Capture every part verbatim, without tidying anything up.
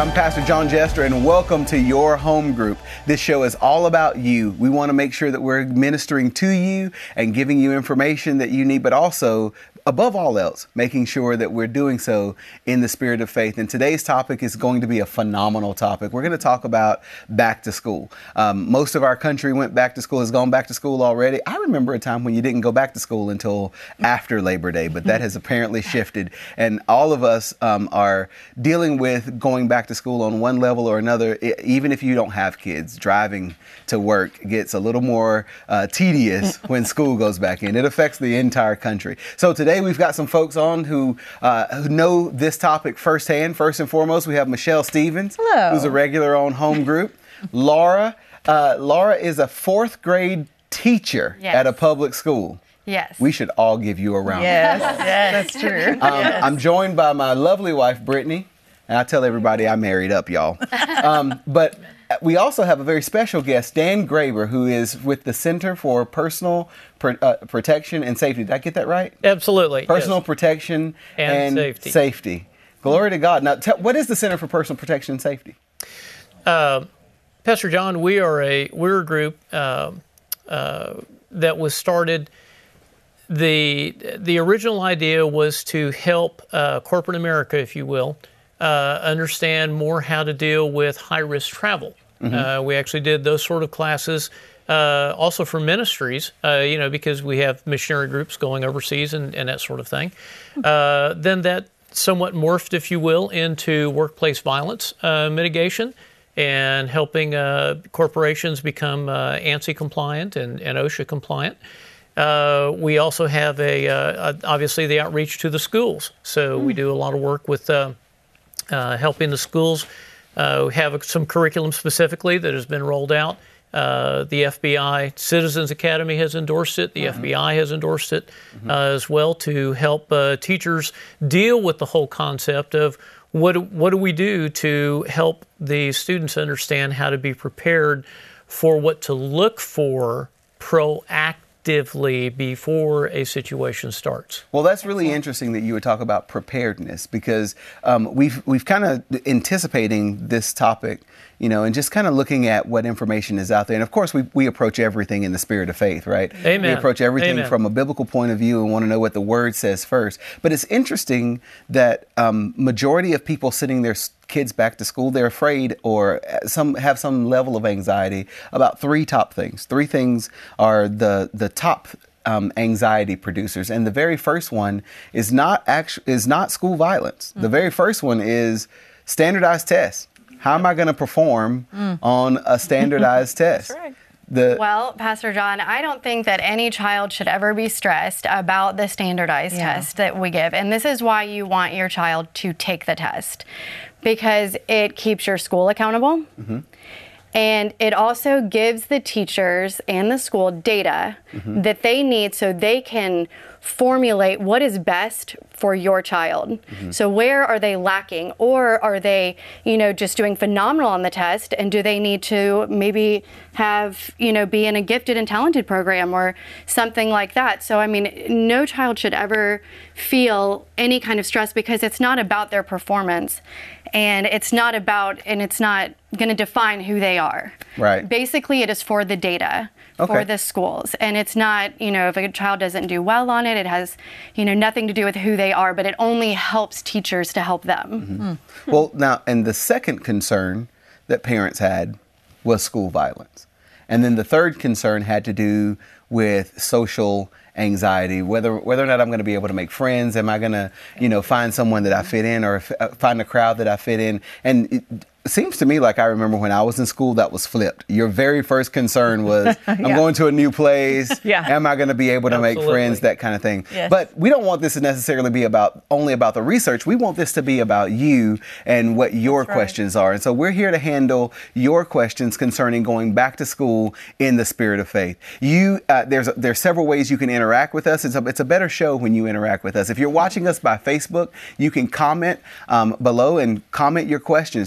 I'm Pastor John Jester, and welcome to Your Home Group. This show is all about you. We want to make sure that we're ministering to you and giving you information that you need, but also, above all else, making sure that we're doing so in the spirit of faith. And today's topic is going to be a phenomenal topic. We're going to talk about back to school. Um, most of our country went back to school, has gone back to school already. I remember a time when you didn't go back to school until after Labor Day, but that has apparently shifted. And all of us um, are dealing with going back to school on one level or another. It, even if you don't have kids, driving to work gets a little more uh, tedious when school goes back in. It affects the entire country. So today we've got some folks on who, uh, who know this topic firsthand. First and foremost, we have Michelle Stevens, Hello. Who's a regular on Home Group. Laura, uh, Laura is a fourth grade teacher Yes. at a public school. Yes. We should all give you a round. Yes, yes, that's true. Um, Yes. I'm joined by my lovely wife, Brittany. And I tell everybody I married up, y'all. Um, but we also have a very special guest, Dan Graber, who is with the Center for Personal Pro- uh, Protection and Safety. Did I get that right? Absolutely. Personal yes. protection And and, safety. safety. Glory to God. Now, tell, what is the Center for Personal Protection and Safety? Uh, Pastor John, we are a we're a group uh, uh, that was started. The the original idea was to help uh, corporate America, if you will, uh, understand more how to deal with high-risk travel. Mm-hmm. Uh, we actually did those sort of classes uh, also for ministries, uh, you know, because we have missionary groups going overseas and, and that sort of thing. Uh, then that somewhat morphed, if you will, into workplace violence uh, mitigation and helping uh, corporations become uh, ANSI compliant and, and OSHA compliant. Uh, we also have a, uh, obviously the outreach to the schools. So mm. we do a lot of work with uh, uh, helping the schools. Uh, we have some curriculum specifically that has been rolled out. Uh, the F B I Citizens Academy has endorsed it. The mm-hmm. F B I has endorsed it mm-hmm. uh, as well to help uh, teachers deal with the whole concept of what, what do we do to help the students understand how to be prepared for what to look for proactively before a situation starts. Well, that's really interesting that you would talk about preparedness because um, we've we've kind of anticipating this topic, you know, and just kind of looking at what information is out there. And of course, we, we approach everything in the spirit of faith, right? Amen. We approach everything Amen. from a biblical point of view and want to know what the Word says first. But it's interesting that um, majority of people sending their kids back to school, they're afraid or some have some level of anxiety about three top things. Three things are the the top um, anxiety producers, and the very first one is not actually is not school violence. Mm-hmm. The very first one is standardized tests. How am I going to perform mm. on a standardized test? That's right. The, well, Pastor John, I don't think that any child should ever be stressed about the standardized yeah. test that we give. And this is why you want your child to take the test, because it keeps your school accountable. Mm-hmm. And it also gives the teachers and the school data mm-hmm. that they need so they can formulate what is best for your child. Mm-hmm. So where are they lacking? Or are they, you know, just doing phenomenal on the test? And do they need to maybe have, you know, be in a gifted and talented program or something like that? So, I mean, no child should ever feel any kind of stress because it's not about their performance. And it's not about, and it's not going to define who they are. Right. Basically, it is for the data, okay. for the schools. And it's not, you know, if a child doesn't do well on it, it has, you know, nothing to do with who they are, but it only helps teachers to help them. Mm-hmm. Mm-hmm. Well, now, and the second concern that parents had was school violence. And then the third concern had to do with social anxiety, whether whether or not I'm going to be able to make friends. Am I going to, you know, find someone that I fit in or f- find a crowd that I fit in? And it seems to me like I remember when I was in school, that was flipped. Your very first concern was, I'm yeah. going to a new place. Yeah. Am I going to be able to Absolutely. make friends? That kind of thing. Yes. But we don't want this to necessarily be about only about the research. We want this to be about you and what your That's questions are. And so we're here to handle your questions concerning going back to school in the spirit of faith. You, uh, there's there's several ways you can interact with us. It's a, it's a better show when you interact with us. If you're watching us by Facebook, you can comment um, below and comment your questions. Just send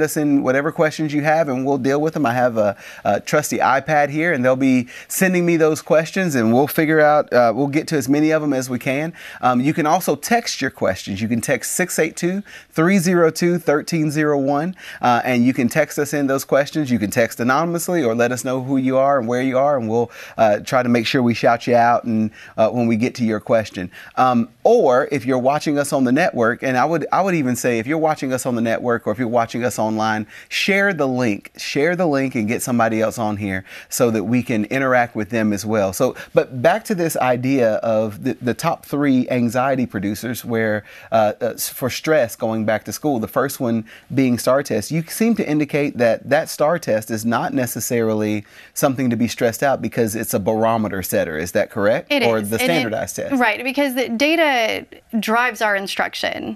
send us in whatever questions you have, and we'll deal with them. I have a, a trusty iPad here, and they'll be sending me those questions, and we'll figure out, uh, we'll get to as many of them as we can. Um, you can also text your questions. You can text six eight two, three oh two, one three oh one, uh, and you can text us in those questions. You can text anonymously or let us know who you are and where you are, and we'll uh, try to make sure we shout you out and uh, when we get to your question. Um, or if you're watching us on the network, and I would I would even say if you're watching us on the network or if you're watching us online, share the link, share the link and get somebody else on here so that we can interact with them as well. So, but back to this idea of the, the top three anxiety producers where uh, uh, for stress going back to school, the first one being STAR test. You seem to indicate that that STAR test is not necessarily something to be stressed out because it's a barometer setter. Is that correct? It or is. the standardized it, test? Right, because the data drives our instruction.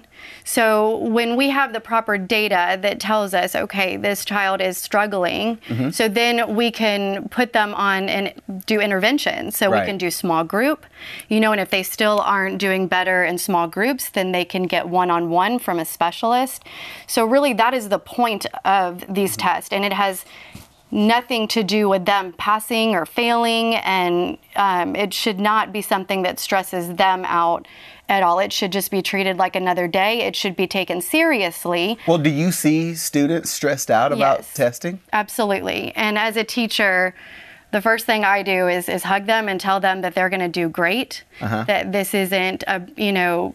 So when we have the proper data that tells us, okay, this child is struggling, mm-hmm. so then we can put them on and do interventions. So right. we can do small group, you know, and if they still aren't doing better in small groups, then they can get one-on-one from a specialist. So really that is the point of these mm-hmm. tests, and it has nothing to do with them passing or failing, and um, it should not be something that stresses them out at all. It should just be treated like another day. It should be taken seriously. Well, do you see students stressed out about yes, testing? Absolutely. And as a teacher, the first thing I do is is hug them and tell them that they're going to do great, uh-huh. that this isn't a, you know,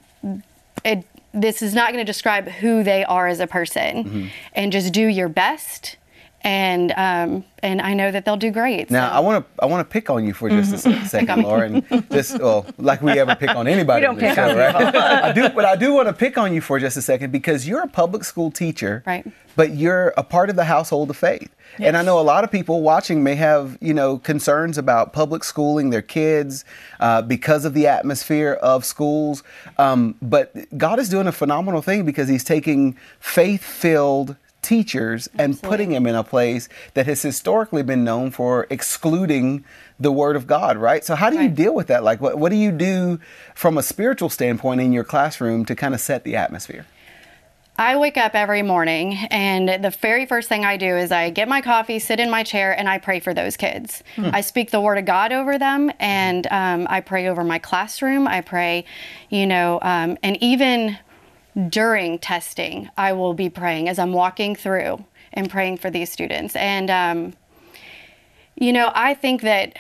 it, this is not going to describe who they are as a person, mm-hmm. and just do your best. And um, and I know that they'll do great. Now so. I want to I want to pick on you for just mm-hmm. a second, Laura, and this well, like we ever pick on anybody. We don't on this pick show, on right? I do, but I do want to pick on you for just a second because you're a public school teacher, right? But you're a part of the household of faith, yes. And I know a lot of people watching may have you know concerns about public schooling their kids uh, because of the atmosphere of schools. Um, but God is doing a phenomenal thing because He's taking faith-filled teachers and Absolutely. Putting them in a place that has historically been known for excluding the Word of God, right? So how do you right. deal with that? Like, what, what do you do from a spiritual standpoint in your classroom to kind of set the atmosphere? I wake up every morning, and the very first thing I do is I get my coffee, sit in my chair, and I pray for those kids. Hmm. I speak the Word of God over them, and um, I pray over my classroom. I pray, you know, um, and even during testing, I will be praying as I'm walking through and praying for these students. And, um, you know, I think that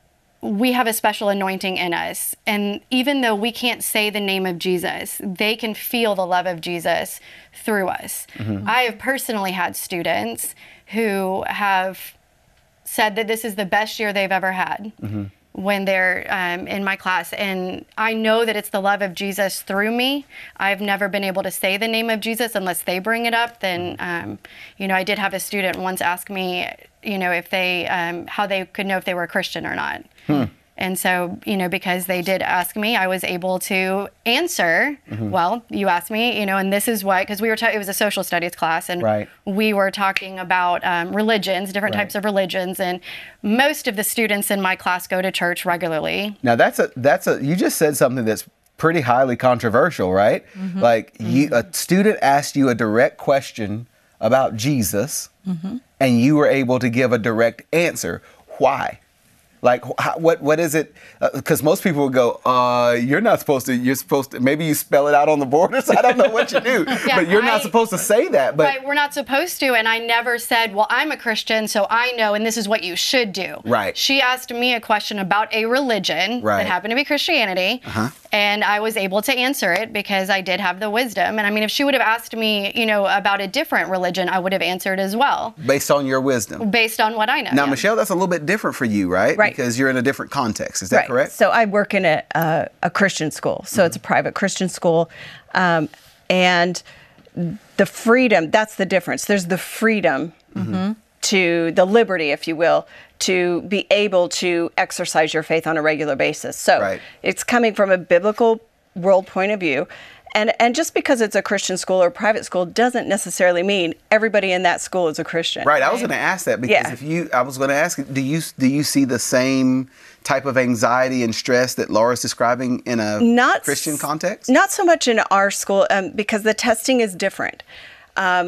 we have a special anointing in us. And even though we can't say the name of Jesus, they can feel the love of Jesus through us. Mm-hmm. I have personally had students who have said that this is the best year they've ever had. Mm-hmm. when they're um, in my class. And I know that it's the love of Jesus through me. I've never been able to say the name of Jesus unless they bring it up. Then, um, you know, I did have a student once ask me, you know, if they, um, how they could know if they were a Christian or not. Hmm. And so, you know, because they did ask me, I was able to answer, mm-hmm. well, you asked me, you know, and this is what, because we were, ta- it was a social studies class, and right. we were talking about um, religions, different right. types of religions, and most of the students in my class go to church regularly. Now, that's a, that's a, you just said something that's pretty highly controversial, right? Mm-hmm. Like, mm-hmm. you, a student asked you a direct question about Jesus, mm-hmm. and you were able to give a direct answer. Why? Like, how, what what is it? Because uh, most people would go, uh, you're not supposed to, you're supposed to, maybe you spell it out on the borders. I don't know what you do, yeah, but you're I, not supposed to say that. But right, we're not supposed to. And I never said, well, I'm a Christian, so I know, and this is what you should do. Right. She asked me a question about a religion right. that happened to be Christianity. Uh-huh. And I was able to answer it because I did have the wisdom. And I mean, if she would have asked me, you know, about a different religion, I would have answered as well. Based on your wisdom. Based on what I know. Now, yeah. Michelle, that's a little bit different for you, right? Right. Because you're in a different context. Is that right. correct? So I work in a, uh, a Christian school. So mm-hmm. it's a private Christian school. Um, and the freedom, that's the difference. There's the freedom mm-hmm. to the liberty, if you will, to be able to exercise your faith on a regular basis. So right. it's coming from a biblical world point of view. And and just because it's a Christian school or private school doesn't necessarily mean everybody in that school is a Christian. Right. I was going to ask that because yeah. if you, I was going to ask, do you do you see the same type of anxiety and stress that Laura's describing in a not, Christian context? Not so much in our school um, because the testing is different. Um,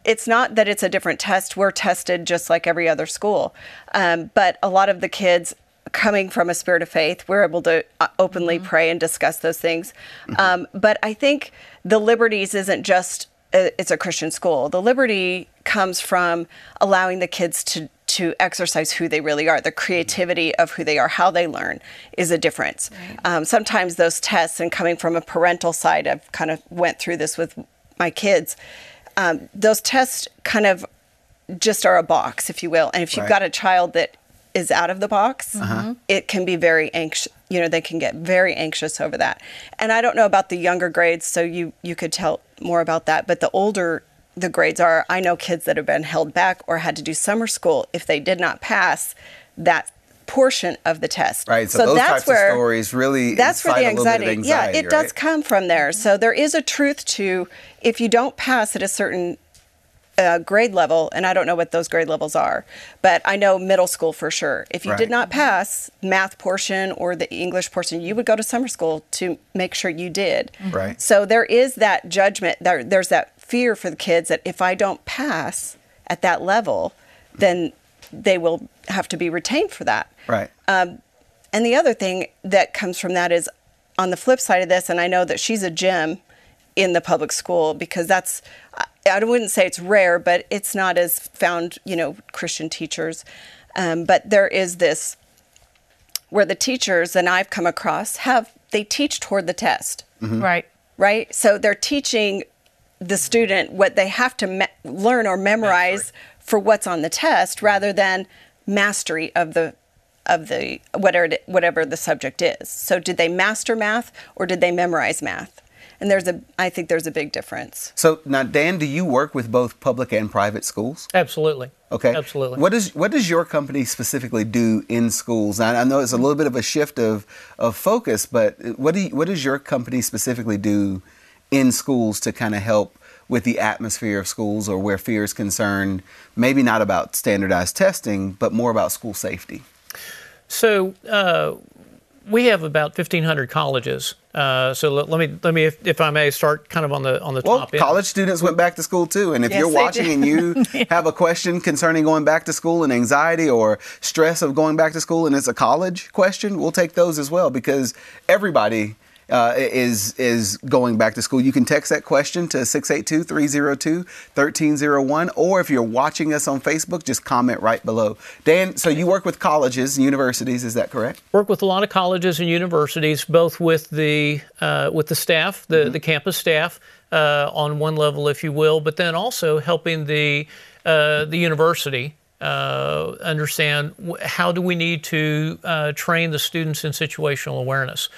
it's not that it's a different test. We're tested just like every other school. Um, but a lot of the kids coming from a spirit of faith, we're able to uh, openly mm-hmm. pray and discuss those things. Mm-hmm. Um, but I think the Liberties isn't just, a, it's a Christian school. The Liberty comes from allowing the kids to to exercise who they really are. The creativity of who they are, how they learn is a difference. Right. Um, sometimes those tests, and coming from a parental side, I've kind of went through this with my kids, um, those tests kind of just are a box, if you will. And if you've right. got a child that is out of the box, uh-huh. it can be very anxious. You know, they can get very anxious over that. And I don't know about the younger grades, so you, you could tell more about that. But the older the grades are, I know kids that have been held back or had to do summer school if they did not pass that portion of the test. Right, so, so those that's types where, of stories really that's where the anxiety, anxiety, yeah, it right? does come from there. So there is a truth to, if you don't pass at a certain uh, grade level, and I don't know what those grade levels are, but I know middle school for sure. If you right. did not pass math portion or the English portion, you would go to summer school to make sure you did. Right. So there is that judgment, there, there's that fear for the kids that if I don't pass at that level, then they will have to be retained for that. Right. Um, and the other thing that comes from that is, on the flip side of this, and I know that she's a gem in the public school, because that's, I wouldn't say it's rare, but it's not as found, you know, Christian teachers. Um, but there is this, where the teachers, and I've come across, have, they teach toward the test. Mm-hmm. Right. Right? So they're teaching the student what they have to me- learn or memorize mastery. For what's on the test, rather than mastery of the of the whatever whatever the subject is. So did they master math, or did they memorize math? And there's a I think there's a big difference. So now, Dan, do you work with both public and private schools? Absolutely. Okay. Absolutely. What does what does your company specifically do in schools? I, I know it's a little bit of a shift of of focus, but what do you, what does your company specifically do in schools to kind of help with the atmosphere of schools, or where fear is concerned, maybe not about standardized testing, but more about school safety? So uh, we have about fifteen hundred colleges. Uh, so let, let me, let me, if, if I may, start kind of on the on the well, top end. Well, college students went back to school too, and if yes, you're watching and you yeah. have a question concerning going back to school and anxiety or stress of going back to school, and it's a college question, we'll take those as well, because everybody Uh, is is going back to school. You can text that question to six eight two, three oh two, one three oh one, or if you're watching us on Facebook, just comment right below. Dan, so you work with colleges and universities, is that correct? Work with a lot of colleges and universities, both with the uh, with the staff, the, mm-hmm. the campus staff uh, on one level, if you will, but then also helping the uh, the university uh, understand how do we need to uh, train the students in situational awareness.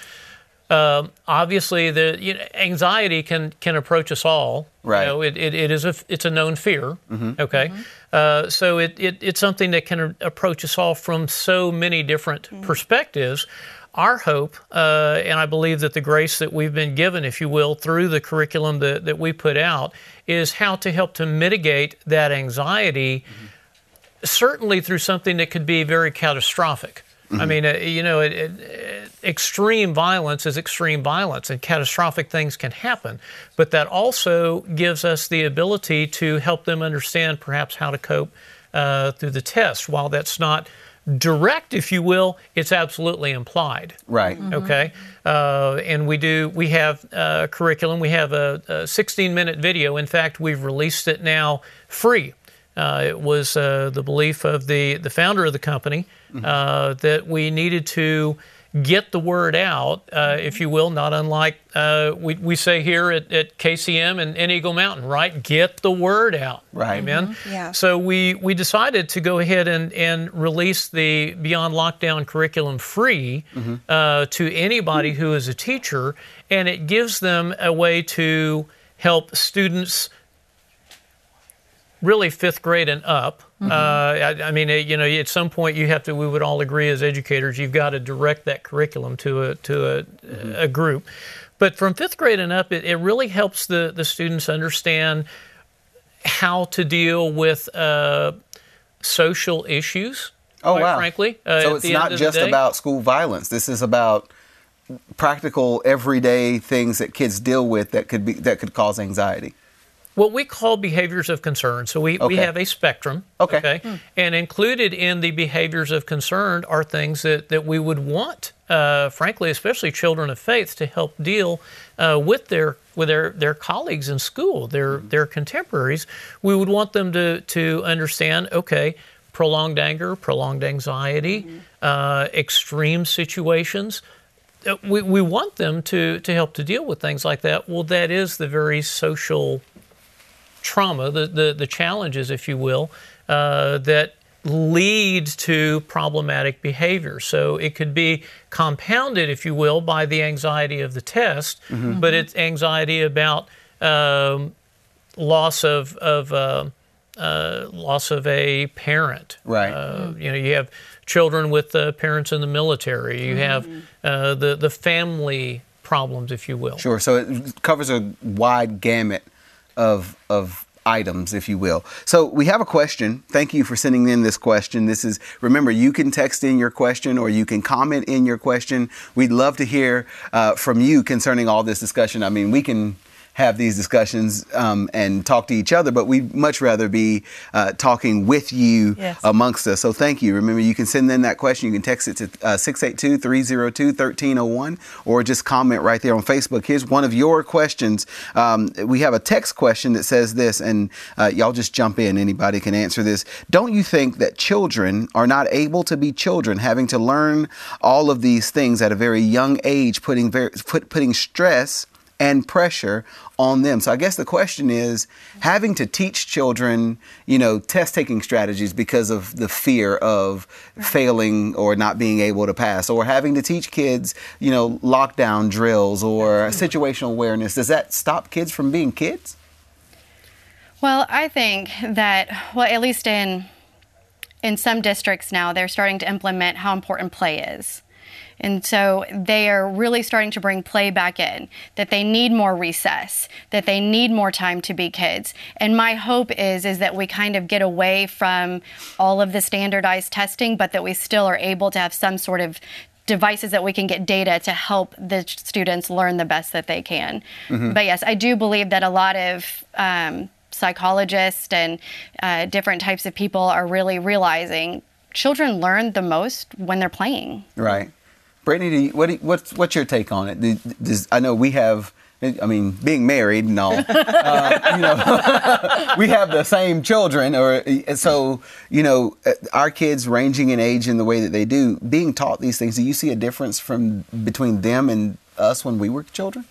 Um, obviously, the you know, anxiety can can approach us all. Right. You know, it, it, it is a it's a known fear. Mm-hmm. Okay. Mm-hmm. Uh, so it, it it's something that can approach us all from so many different mm-hmm. perspectives. Our hope, uh, and I believe that the grace that we've been given, if you will, through the curriculum that, that we put out, is how to help to mitigate that anxiety, mm-hmm. certainly through something that could be very catastrophic. Mm-hmm. I mean, uh, you know, it, it, extreme violence is extreme violence, and catastrophic things can happen. But that also gives us the ability to help them understand perhaps how to cope uh, through the test. While that's not direct, if you will, it's absolutely implied. Right. Mm-hmm. Okay. Uh, and we do. We have a curriculum. We have a sixteen-minute video. In fact, we've released it now free. Uh, it was uh, the belief of the, the founder of the company mm-hmm. uh, that we needed to get the word out, uh, if you will, not unlike uh, we, we say here at, at K C M and, and Eagle Mountain, right? Get the word out. Right. Amen? Mm-hmm. Yeah. So we, we decided to go ahead and, and release the Beyond Lockdown curriculum free mm-hmm. uh, to anybody who is a teacher, and it gives them a way to help students really fifth grade and up. Mm-hmm. Uh, I, I mean, you know, at some point you have to, we would all agree as educators, you've got to direct that curriculum to a to a, mm-hmm. a group. But from fifth grade and up, it, it really helps the, the students understand how to deal with uh, social issues, oh, quite wow. frankly. Uh, so it's not just about school violence. This is about practical, everyday things that kids deal with that could be that could cause anxiety. what we call behaviors of concern. So we, Okay. we have a spectrum. Okay. okay? Mm. And included in the behaviors of concern are things that, that we would want, uh, frankly, especially children of faith, to help deal uh, with their with their, their colleagues in school, their mm. their contemporaries. We would want them to to understand, okay, prolonged anger, prolonged anxiety, mm-hmm. uh, extreme situations. We, we want them to, to help to deal with things like that. Well, that is the very social trauma, the, the, the challenges, if you will, uh, that lead to problematic behavior. So it could be compounded, if you will, by the anxiety of the test, mm-hmm. but it's anxiety about um, loss of, of uh, uh, loss of a parent. Right. Uh, mm-hmm. You know, you have children with uh, parents in the military. You have uh, the the family problems, if you will. Sure. So it covers a wide gamut of of items, if you will. So we have a question. Thank you for sending in this question. This is, remember, you can text in your question or you can comment in your question. We'd love to hear uh, from you concerning all this discussion. I mean, we can have these discussions um, and talk to each other, but we'd much rather be uh, talking with you yes. amongst us. So thank you. Remember, you can send in that question. You can text it to uh, six eight two, three oh two, one three oh one or just comment right there on Facebook. Here's one of your questions. Um, we have a text question that says this, and uh, y'all just jump in. Anybody can answer this. Don't you think that children are not able to be children, having to learn all of these things at a very young age, putting very, put, putting stress and pressure on them? So I guess the question is, having to teach children, you know, test-taking strategies because of the fear of failing or not being able to pass, or having to teach kids, you know, lockdown drills or situational awareness. Does that stop kids from being kids? Well, I think that, well, at least in in some districts now, they're starting to implement how important play is. And so they are really starting to bring play back in, that they need more recess, that they need more time to be kids. And my hope is, is that we kind of get away from all of the standardized testing, but that we still are able to have some sort of devices that we can get data to help the students learn the best that they can. Mm-hmm. But yes, I do believe that a lot of um, psychologists and uh, different types of people are really realizing children learn the most when they're playing. Right. Brittany, do you, what do you, what's what's your take on it? Does, I know we have, I mean, being married and all, uh, you know, we have the same children, or so, you know, our kids ranging in age in the way that they do, being taught these things. Do you see a difference from between them and us when we were children?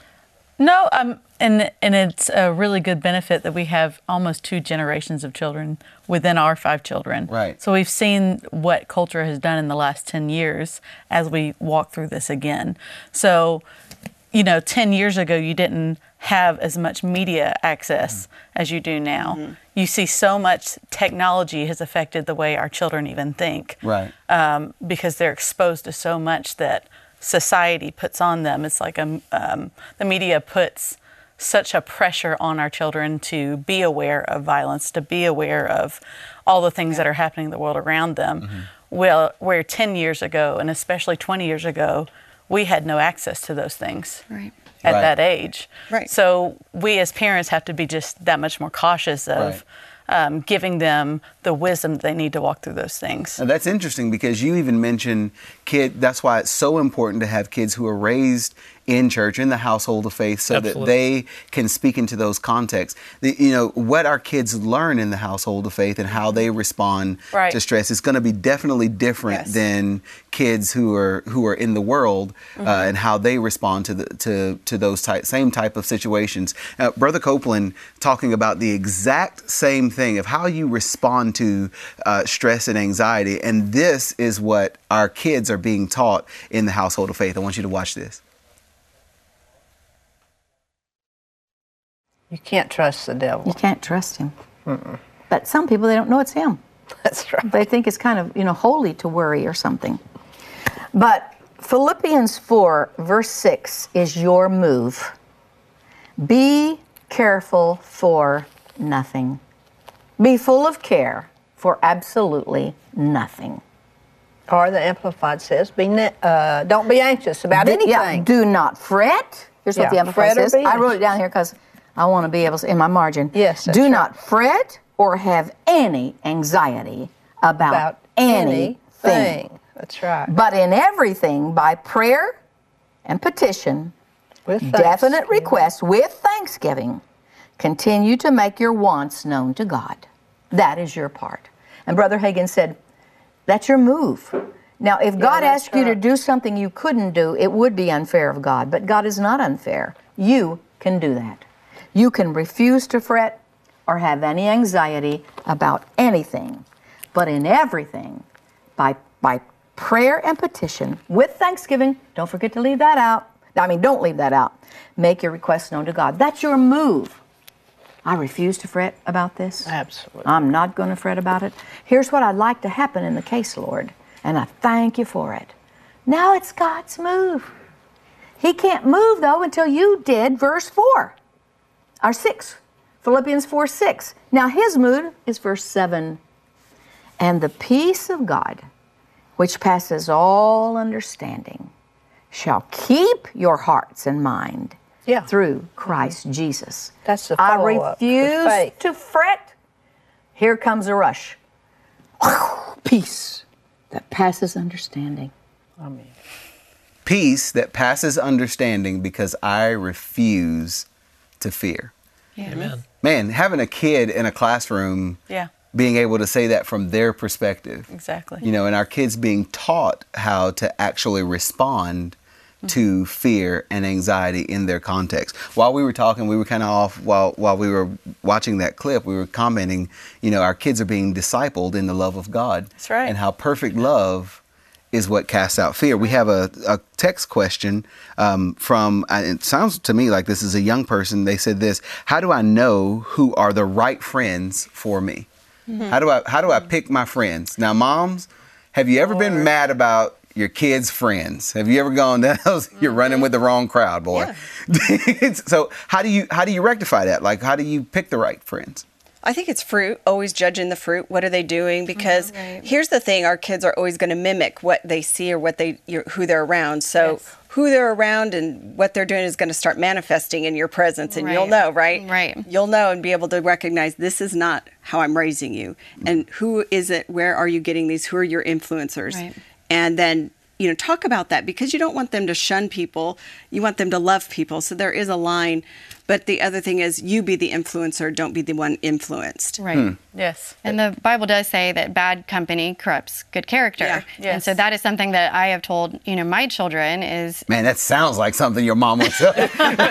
No, um, and and it's a really good benefit that we have almost two generations of children within our five children. Right. So we've seen what culture has done in the last ten years as we walk through this again. So, you know, ten years ago, you didn't have as much media access mm-hmm. as you do now. Mm-hmm. You see so much technology has affected the way our children even think. Right. Um, because they're exposed to so much that society puts on them. It's like a, um, the media puts such a pressure on our children to be aware of violence, to be aware of all the things that are happening in the world around them. Mm-hmm. Well, where ten years ago, and especially twenty years ago, we had no access to those things right. at right. that age. Right. So we as parents have to be just that much more cautious of right. Um, giving them the wisdom they need to walk through those things. And that's interesting because you even mentioned kid. That's why it's so important to have kids who are raised in church, in the household of faith, so Absolutely. that they can speak into those contexts. The, you know, what our kids learn in the household of faith and how they respond right. to stress is going to be definitely different Yes. than kids who are who are in the world mm-hmm. uh, and how they respond to the to to those type, same type of situations. Uh, Brother Copeland talking about the exact same thing of how you respond to uh, stress and anxiety, and this is what our kids are being taught in the household of faith. I want you to watch this. You can't trust the devil. You can't trust him. Mm-mm. But some people, they don't know it's him. That's right. They think it's kind of, you know, holy to worry or something. But Philippians four, verse six is your move. Be careful for nothing. Be full of care for absolutely nothing. Or the Amplified says, "Be ne- uh, don't be anxious about Do, anything." Yeah, do not fret. Here's Yeah, what the Amplified fret or says. be I wrote it anxious. down here because I want to be able to, in my margin. Yes, that's Do right. not fret or have any anxiety about, About anything. anything. That's right. But in everything, by prayer and petition, With definite thanksgiving. requests with thanksgiving, continue to make your wants known to God. That is your part. And Brother Hagin said, that's your move. Now, if God that's asked you to right. do something you couldn't do, it would be unfair of God. But God is not unfair. You can do that. You can refuse to fret or have any anxiety about anything. But in everything, by, by prayer and petition, with thanksgiving, don't forget to leave that out. I mean, don't leave that out. Make your requests known to God. That's your move. I refuse to fret about this. Absolutely. I'm not going to fret about it. Here's what I'd like to happen in the case, Lord, and I thank you for it. Now it's God's move. He can't move, though, until you did verse four, or six, Philippians four, six. Now his mood is verse seven. And the peace of God, which passes all understanding, shall keep your hearts and mind Yeah. through Christ Jesus. That's the I follow-up with refuse faith. to fret. Here comes a rush. Peace that passes understanding. Amen. Peace that passes understanding because I refuse to fear. Amen. Man, having a kid in a classroom, Yeah, being able to say that from their perspective, exactly. you know, and our kids being taught how to actually respond to fear and anxiety in their context. While we were talking, we were kind of off, while while we were watching that clip, we were commenting, you know, our kids are being discipled in the love of God. That's right. And how perfect love is what casts out fear. We have a, a text question um, from, uh, it sounds to me like this is a young person. They said this: how do I know who are the right friends for me? Mm-hmm. How do I how do I pick my friends? Now, moms, have you ever been mad about your kids' friends? Have you ever gone, that you're running with the wrong crowd, boy? Yeah. So how do you how do you rectify that? Like, how do you pick the right friends? I think it's fruit, always judging the fruit. What are they doing? Because Right. here's the thing, our kids are always going to mimic what they see or what they you're, who they're around. So Yes. who they're around and what they're doing is going to start manifesting in your presence, and you'll Right. know, right? Right. You'll know and be able to recognize this is not how I'm raising you. And who is it? Where are you getting these? Who are your influencers? Right. And then, you know, talk about that, because you don't want them to shun people. You want them to love people. So there is a line. But the other thing is, you be the influencer, don't be the one influenced. Right. Yes. And the Bible does say that bad company corrupts good character. Yeah. And Yes. so that is something that I have told, you know, my children is Man, that sounds like something your mama would say.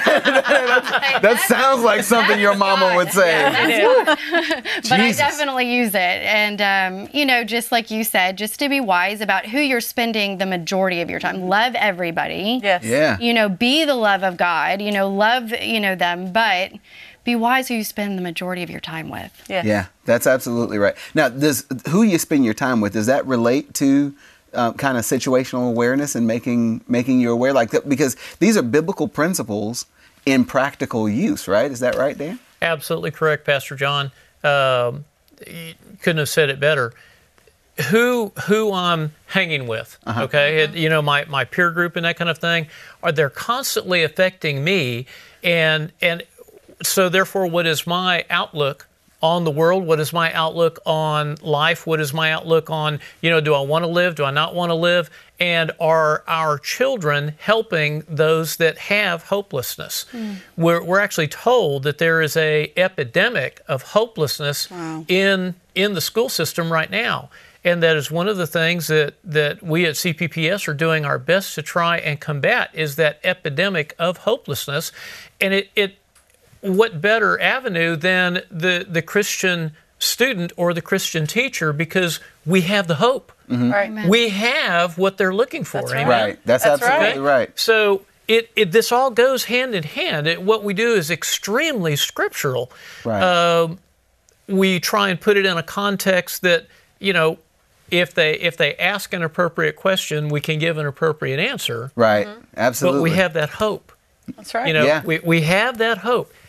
that, that sounds like something your mama would say. but I Jesus. definitely use it. And, um, you know, just like you said, just to be wise about who you're spending the majority of your time. Love everybody. Yes. Yeah. You know, be the love of God, you know, love, you know, them, but be wise who you spend the majority of your time with. Yes. Yeah, that's absolutely right. Now, does who you spend your time with, does that relate to uh, kind of situational awareness and making making you aware? Like, because these are biblical principles in practical use, right? Is that right, Dan? Absolutely correct, Pastor John. Um, you couldn't have said it better. Who who I'm hanging with, okay? It, you know, my, my peer group and that kind of thing, are they're constantly affecting me, and and so therefore, what is my outlook on the world? What is my outlook on life? What is my outlook on, you know, do I want to live? Do I not want to live? And are our children helping those that have hopelessness? We're, we're actually told that there is a epidemic of hopelessness Wow. in in the school system right now. And that is one of the things that, that we at C P P S are doing our best to try and combat, is that epidemic of hopelessness. And it, it what better avenue than the, the Christian student or the Christian teacher, because we have the hope. Right. We have what they're looking for. That's Amen? Right. That's, That's absolutely right. So it, it this all goes hand in hand. It, what we do is extremely scriptural. Right. Um, we try and put it in a context that, you know, if they if they ask an appropriate question, we can give an appropriate answer. Right. Absolutely. But we have that hope. That's right. You know, Yeah. we, we have that hope.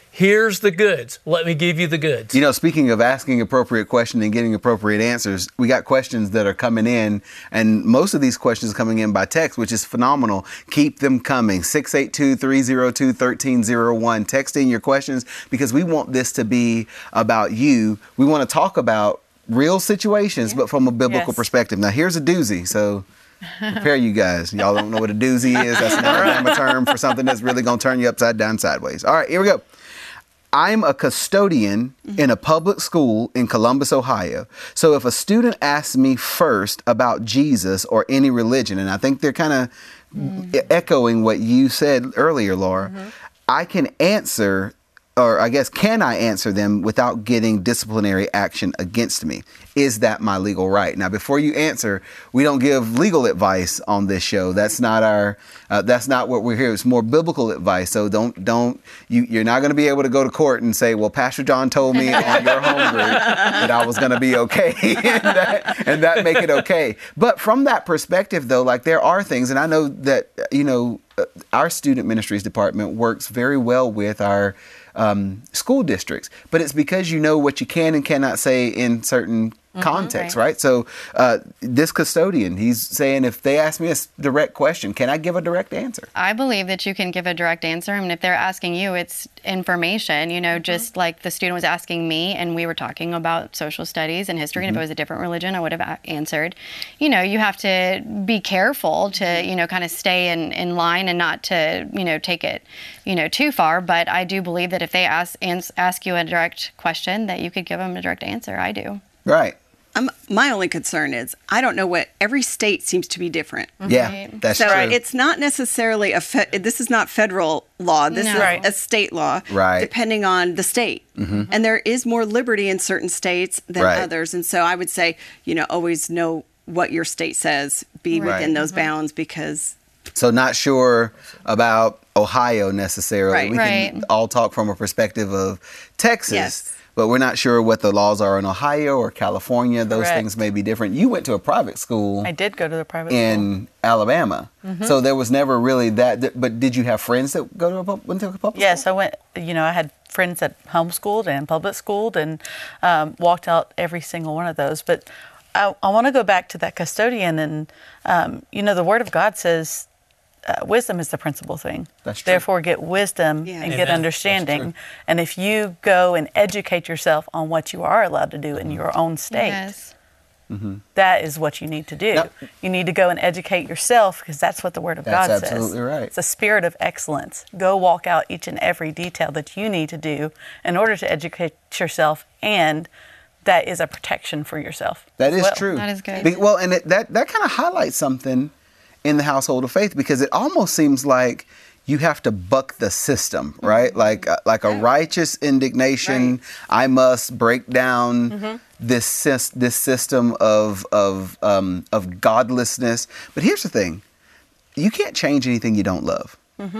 Here's the goods. Let me give you the goods. You know, speaking of asking appropriate questions and getting appropriate answers, we got questions that are coming in, and most of these questions are coming in by text, which is phenomenal. Keep them coming. six eight two, three oh two, one three oh one. Text in your questions because we want this to be about you. We want to talk about real situations, but from a biblical Yes. perspective. Now, here's a doozy. So prepare you guys. Y'all don't know what a doozy is. That's an Alabama term for something that's really going to turn you upside down sideways. All right, here we go. I'm a custodian in a public school in Columbus, Ohio. So if a student asks me first about Jesus or any religion, and I think they're kind of mm-hmm. echoing what you said earlier, Laura, mm-hmm. I can answer, or I guess, can I answer them without getting disciplinary action against me? Is that my legal right? Now, before you answer, we don't give legal advice on this show. That's not our, uh, that's not what we're here. It's more biblical advice. So don't, don't, you, you're not going to be able to go to court and say, well, Pastor John told me on your home group that I was going to be okay and, that, and that make it okay. But from that perspective, though, like there are things, and I know that, you know, uh, our student ministries department works very well with our um, school districts, but it's because you know what you can and cannot say in certain Mm-hmm, context, right? right? So uh, this custodian, he's saying if they ask me a direct question, can I give a direct answer? I believe that you can give a direct answer. I mean, if they're asking you, it's information, you know, mm-hmm. just like the student was asking me and we were talking about social studies and history. Mm-hmm. And if it was a different religion, I would have a- answered. You know, you have to be careful to, you know, kind of stay in, in line and not to, you know, take it, you know, too far. But I do believe that if they ask, ans- ask you a direct question, that you could give them a direct answer. I do. Right. Um, my only concern is I don't know what every state seems to be different. Mm-hmm. Yeah, that's so true. It's not necessarily a fe- this is not federal law. This No. is Right. a state law, Right. depending on the state. Mm-hmm. And there is more liberty in certain states than Right. others. And so I would say, you know, always know what your state says. Be Right. within those Mm-hmm. bounds because. So not sure about Ohio necessarily. Right. We can Right. all talk from a perspective of Texas. Yes. But we're not sure what the laws are in Ohio or California. Those Correct. things may be different. You went to a private school I did go to the private school. in Alabama. Mm-hmm. So there was never really that. But did you have friends that go to a, pub- went to a public Yes, school? I went, you know, I had friends that homeschooled and public schooled and um, walked out every single one of those. But I, I want to go back to that custodian. And, um, you know, the Word of God says uh, wisdom is the principal thing. That's true. Therefore, get wisdom Yeah. and Amen. get That's understanding. true. And if you go and educate yourself on what you are allowed to do in your own state, Yes. that is what you need to do. Now- You need to go and educate yourself because that's what the Word of That's God says. absolutely right. It's a spirit of excellence. Go walk out each and every detail that you need to do in order to educate yourself, and that is a protection for yourself. That as is well. true. That is good. Be- well, and it, that that kind of highlights something in the household of faith because it almost seems like you have to buck the system, right? Like uh, like a righteous indignation. Right. I must break down this sys- this system of of um, of godlessness. But here's the thing: you can't change anything you don't love.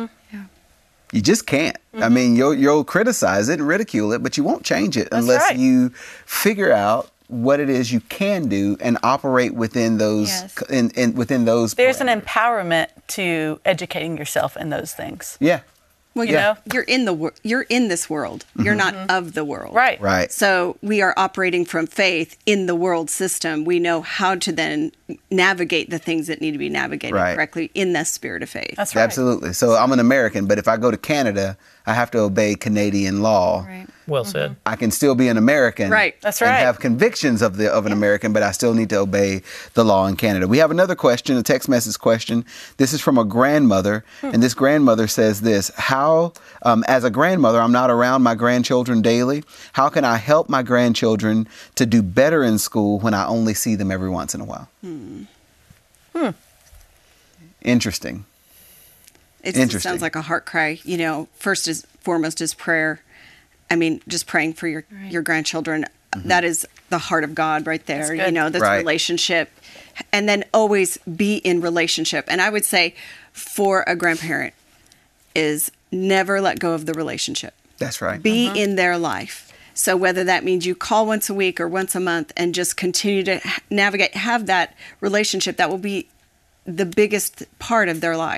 You just can't. I mean, you'll you'll criticize it and ridicule it, but you won't change it That's unless right. you figure out what it is you can do and operate within those Yes. in, in within those. There's an parameters. empowerment to educating yourself in those things. Yeah. Well, Yeah. you know, you're in the wor- you're in this world. You're not of the world. Right. Right. So we are operating from faith in the world system. We know how to then navigate the things that need to be navigated Right. correctly in the spirit of faith. That's right. Absolutely. So I'm an American, but if I go to Canada, I have to obey Canadian law. Right. Well said. I can still be an American, Right. That's and right. have convictions of the of an American, but I still need to obey the law in Canada. We have another question, a text message question. This is from a grandmother, and this grandmother says this: How, um, as a grandmother, I'm not around my grandchildren daily. How can I help my grandchildren to do better in school when I only see them every once in a while? Hmm. Hmm. Interesting. It just Interesting. sounds like a heart cry. You know, first is foremost is prayer. I mean, just praying for your your grandchildren. That is the heart of God right there. That's You good. know, this Right. relationship, and then always be in relationship. And I would say, for a grandparent, is never let go of the relationship. That's right. Be in their life. So whether that means you call once a week or once a month and just continue to h- navigate, have that relationship, that will be the biggest part of their life.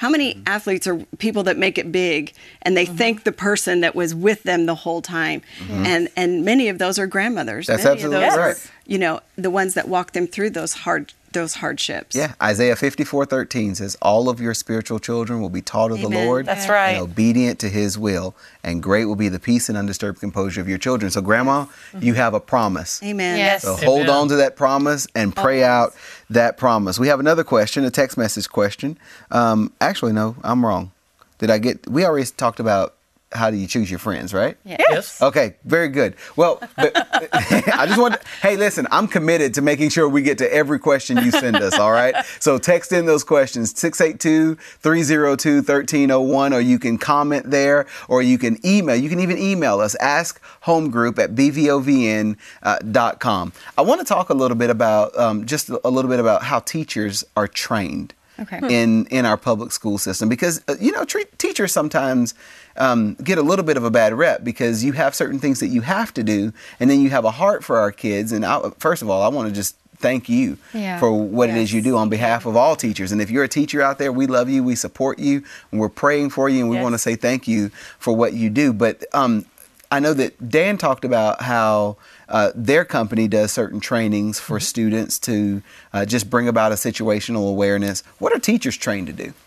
How many athletes are people that make it big and they thank the person that was with them the whole time? And and many of those are grandmothers. That's many absolutely of those right. Are, you know, the ones that walk them through those hard those hardships. Yeah, Isaiah fifty-four thirteen says, all of your spiritual children will be taught of the Amen. Lord That's right. and obedient to his will, and great will be the peace and undisturbed composure of your children. So, Grandma, you have a promise. Amen. Yes. So Amen. hold on to that promise and pray out that promise. We have another question, a text message question. Um, actually, no, I'm wrong. Did I get, we already talked about how do you choose your friends, right? Yes. Okay, very good. Well, but, I just want to, hey, listen, I'm committed to making sure we get to every question you send us, all right? So text in those questions, six eight two, three oh two, one three oh one, or you can comment there, or you can email. You can even email us, askhomegroup at b v o v n dot com. I want to talk a little bit about, um, just a little bit about how teachers are trained. Okay. in in our public school system, because uh, you know tre- teachers sometimes um, get a little bit of a bad rep because you have certain things that you have to do, and then you have a heart for our kids. And I, first of all, I want to just thank you Yeah. for what it is Yes. you do on behalf of all teachers. And if you're a teacher out there, we love you, we support you, and we're praying for you, and we Yes. want to say thank you for what you do. But um, I know that Dan talked about how uh, their company does certain trainings for Mm-hmm. students to uh, just bring about a situational awareness. What are teachers trained to do?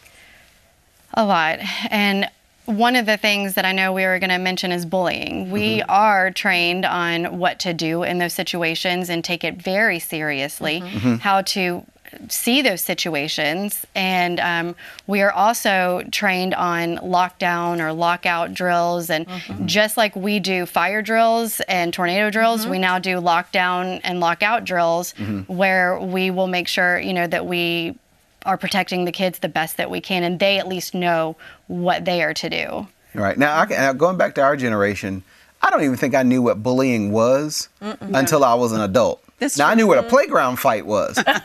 A lot. And one of the things that I know we were going to mention is bullying. We are trained on what to do in those situations and take it very seriously, how to see those situations. And um, we are also trained on lockdown or lockout drills. And just like we do fire drills and tornado drills, we now do lockdown and lockout drills where we will make sure, you know, that we are protecting the kids the best that we can, and they at least know what they are to do. All right. Now, I can, now going back to our generation, I don't even think I knew what bullying was until I was an adult. That's now, I true. knew what a playground fight was, but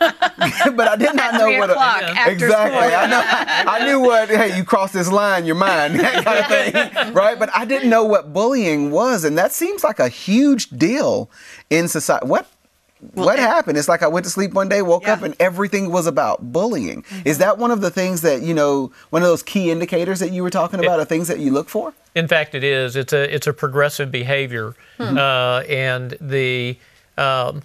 I did not know three what o'clock a, after exactly. school. I know. I knew what. Hey, you cross this line, you're mine, that kind of thing, right? But I didn't know what bullying was, and that seems like a huge deal in society. What? what it- happened? It's like I went to sleep one day, woke Yeah. up, and everything was about bullying. Is that one of the things that, you know, one of those key indicators that you were talking about, of things that you look for? In fact, it is. It's a it's a progressive behavior, uh, and the um,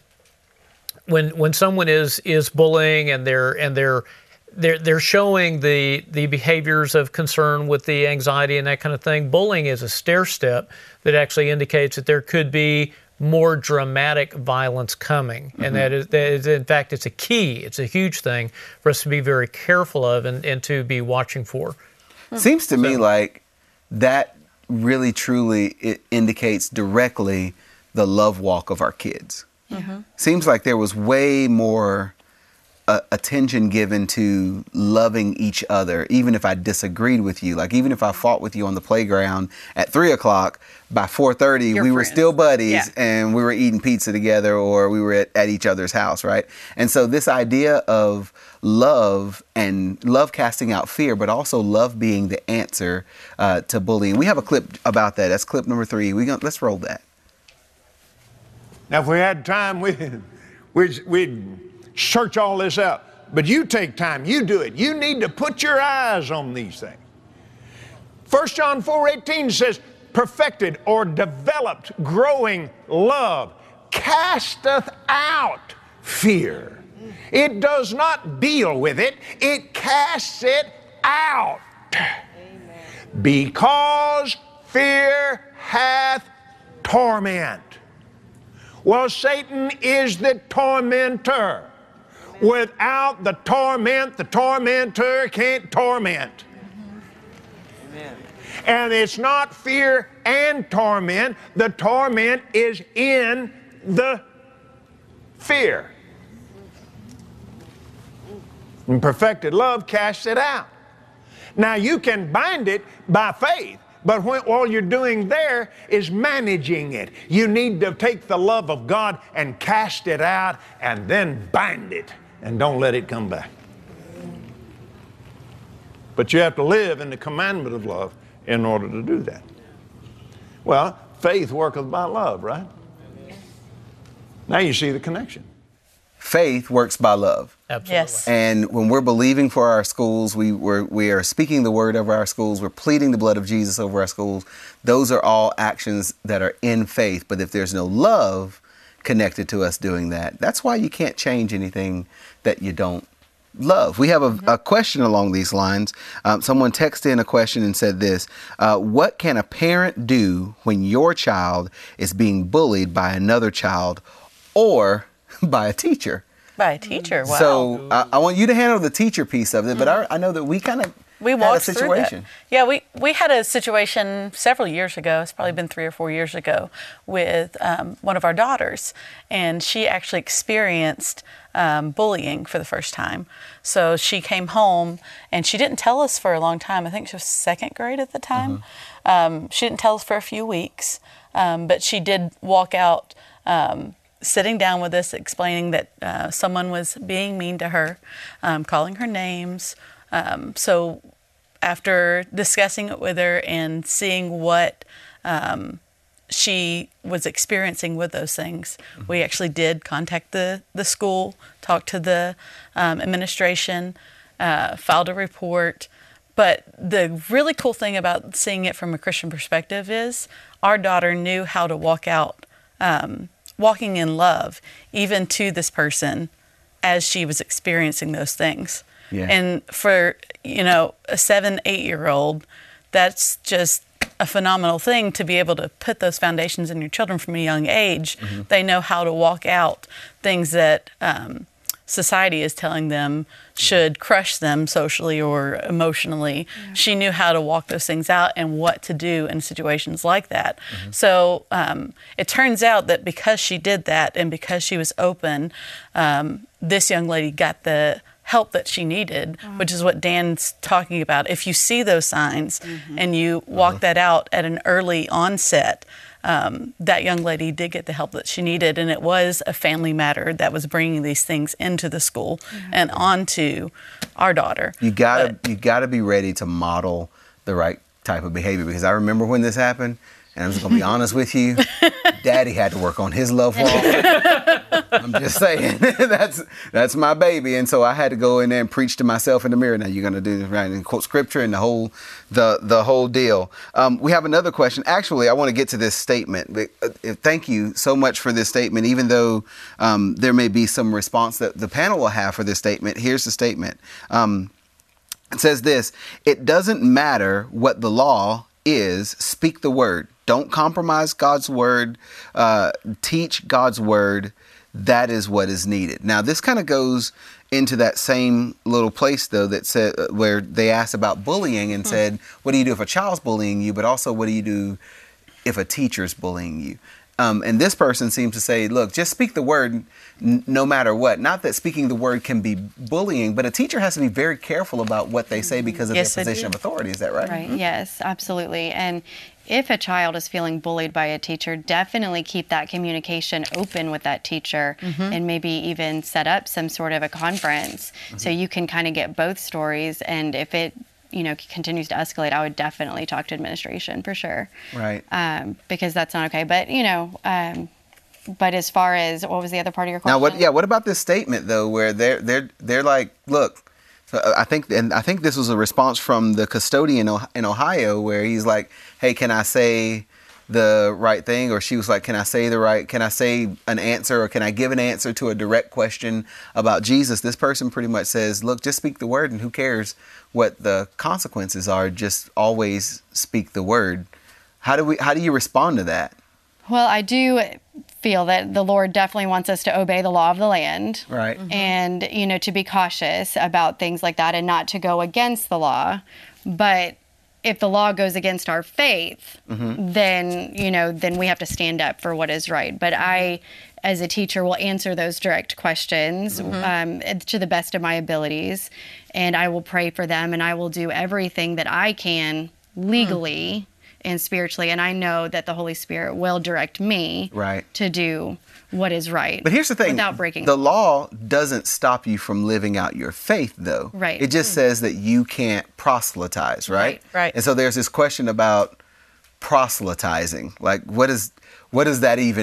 when when someone is is bullying and they're and they're they're they're showing the the behaviors of concern with the anxiety and that kind of thing. Bullying is a stair step that actually indicates that there could be more dramatic violence coming, and that is, that is in fact it's a key. It's a huge thing for us to be very careful of and, and to be watching for. Seems to me So- like that really truly it indicates directly the love walk of our kids. Seems like there was way more uh, attention given to loving each other, even if I disagreed with you. Like even if I fought with you on the playground at three o'clock, by four thirty You're we were friends. still buddies Yeah. and we were eating pizza together, or we were at, at each other's house, right? And so this idea of love and love casting out fear, but also love being the answer uh, to bullying. We have a clip about that. That's clip number three. We gonna, let's roll that. Now, if we had time, we'd, we'd, we'd search all this out. But you take time, you do it. You need to put your eyes on these things. First John four eighteen says, perfected or developed, growing love casteth out fear. It does not deal with it, it casts it out. Because fear hath torment. Well, Satan is the tormentor. Without the torment, the tormentor can't torment. And it's not fear and torment. The torment is in the fear. And perfected love casts it out. Now, you can bind it by faith. But when, all you're doing there is managing it. You need to take the love of God and cast it out and then bind it and don't let it come back. But you have to live in the commandment of love in order to do that. Well, faith worketh by love, right? Now you see the connection. Faith works by love. Absolutely. Yes. And when we're believing for our schools, we we're, we are speaking the word over our schools, we're pleading the blood of Jesus over our schools. Those are all actions that are in faith. But if there's no love connected to us doing that, that's why you can't change anything that you don't love. We have a, a question along these lines. Um, someone texted in a question and said this: uh, what can a parent do when your child is being bullied by another child or by a teacher? By a teacher, wow. So uh, I want you to handle the teacher piece of it, but I, I know that we kind of we had walked a situation. Through that. Yeah, we, we had a situation several years ago. It's probably been three or four years ago with um, one of our daughters, and she actually experienced um, bullying for the first time. So she came home, and she didn't tell us for a long time. I think she was second grade at the time. Mm-hmm. Um, she didn't tell us for a few weeks, um, but she did walk out um, sitting down with us, explaining that uh, someone was being mean to her, um, calling her names. Um, so after discussing it with her and seeing what um, she was experiencing with those things, mm-hmm. we actually did contact the, the school, talked to the um, administration, uh, filed a report. But the really cool thing about seeing it from a Christian perspective is our daughter knew how to walk out um, walking in love, even to this person, as she was experiencing those things. Yeah. And for, you know, a seven, eight-year-old, that's just a phenomenal thing to be able to put those foundations in your children from a young age. Mm-hmm. They know how to walk out things that um, society is telling them should crush them socially or emotionally. Yeah. She knew how to walk those things out and what to do in situations like that. Mm-hmm. So um, it turns out that because she did that and because she was open, um, this young lady got the help that she needed, oh. which is what Dan's talking about. If you see those signs mm-hmm. and you walk uh-huh. that out at an early onset, Um, that young lady did get the help that she needed, and it was a family matter that was bringing these things into the school mm-hmm. and onto our daughter. You gotta, but, you gotta be ready to model the right type of behavior, because I remember when this happened, and I'm just gonna be honest with you, Daddy had to work on his love walk. I'm just saying, that's that's my baby, and so I had to go in there and preach to myself in the mirror. Now you're gonna do this right and quote scripture and the whole the the whole deal. Um, we have another question. Actually, I want to get to this statement. Thank you so much for this statement. Even though um, there may be some response that the panel will have for this statement, here's the statement. Um, it says this: it doesn't matter what the law is, speak the word. Don't compromise God's word. Uh, teach God's word. That is what is needed. Now, this kind of goes into that same little place, though, that said where they asked about bullying and hmm. said, what do you do if a child's bullying you? But also, what do you do if a teacher's bullying you? Um, and this person seems to say, look, just speak the word n- no matter what. Not that speaking the word can be bullying, but a teacher has to be very careful about what they say because of yes, their position of authority. Is that right? Right. Mm-hmm. Yes, absolutely. And if a child is feeling bullied by a teacher, definitely keep that communication open with that teacher mm-hmm. and maybe even set up some sort of a conference mm-hmm. so you can kind of get both stories. And if it you know, continues to escalate, I would definitely talk to administration for sure. Right. Um, because that's not okay. But, you know, um, but as far as, what was the other part of your question? Now, what, yeah, what about this statement, though, where they're, they're, they're like, look, so I think, and I think this was a response from the custodian in Ohio where he's like, hey, can I say the right thing? Or she was like, can I say the right, can I say an answer, or can I give an answer to a direct question about Jesus? This person pretty much says, look, just speak the word and who cares what the consequences are, just always speak the word. How do we, how do you respond to that? Well, I do feel that the Lord definitely wants us to obey the law of the land. Right. Mm-hmm. And, you know, to be cautious about things like that and not to go against the law. But if the law goes against our faith, mm-hmm. then, you know, then we have to stand up for what is right. But I, as a teacher, will answer those direct questions mm-hmm. um, to the best of my abilities. And I will pray for them, and I will do everything that I can legally mm. and spiritually. And I know that the Holy Spirit will direct me right. to do what is right. But here's the thing. Without breaking the law doesn't stop you from living out your faith, though. Right. It just mm. says that you can't proselytize, right? Right. Right. And so there's this question about proselytizing. Like, what is, what does that even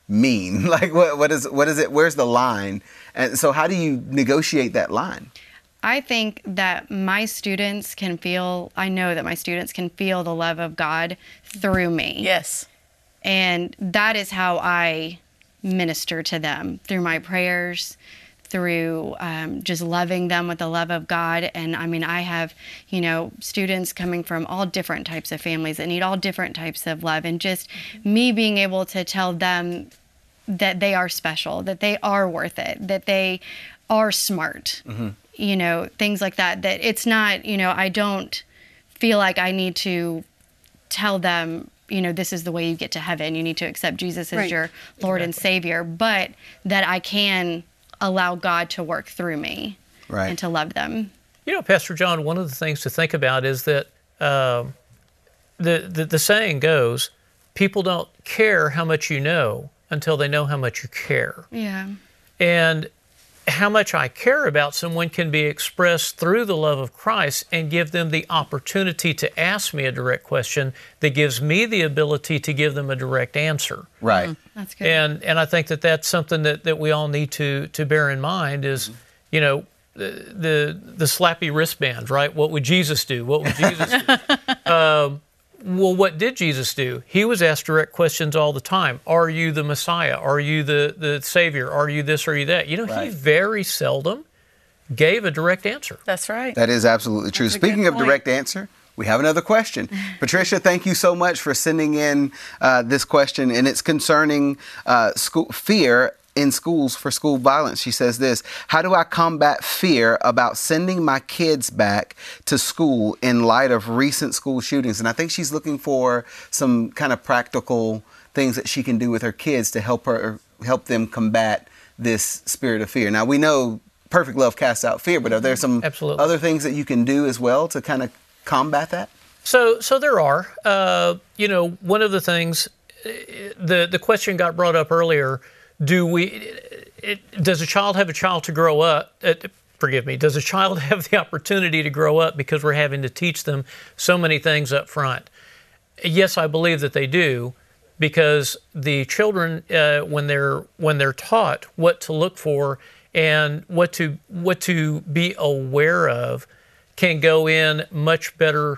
mean? Like, what what is what is it? Where's the line? And so, how do you negotiate that line? I think that my students can feel, I know that my students can feel the love of God through me. Yes. And that is how I minister to them, through my prayers, through um, just loving them with the love of God. And I mean, I have, you know, students coming from all different types of families that need all different types of love. And just me being able to tell them that they are special, that they are worth it, that they are smart. Mm-hmm. You know, things like that, that it's not, you know, I don't feel like I need to tell them, you know, this is the way you get to heaven. You need to accept Jesus as Right. your Lord exactly. and Savior, but that I can allow God to work through me right. and to love them. You know, Pastor John, one of the things to think about is that uh, the, the, the saying goes, people don't care how much you know until they know how much you care. Yeah. And how much I care about someone can be expressed through the love of Christ and give them the opportunity to ask me a direct question that gives me the ability to give them a direct answer. Right. Mm, that's good. And and I think that that's something that, that we all need to to bear in mind is, mm-hmm. you know, the, the the slappy wristbands, right? What would Jesus do? What would Jesus do? um, Well, what did Jesus do? He was asked direct questions all the time. Are you the Messiah? Are you the, the Savior? Are you this? Are you that? You know, right. he very seldom gave a direct answer. That's right. That is absolutely true. That's a Speaking good of point. direct answer, we have another question. Patricia, thank you so much for sending in uh, this question, and it's concerning uh, school fear in schools for school violence. She says this: how do I combat fear about sending my kids back to school in light of recent school shootings? And I think she's looking for some kind of practical things that she can do with her kids to help her help them combat this spirit of fear. Now, we know perfect love casts out fear, but are there some Absolutely. other things that you can do as well to kind of combat that? So, so there are. Uh, you know, one of the things, the the question got brought up earlier. Do we? It, does a child have a child to grow up? Uh, forgive me. Does a child have the opportunity to grow up because we're having to teach them so many things up front? Yes, I believe that they do, because the children, uh, when they're when they're taught what to look for and what to what to be aware of, can go in much better,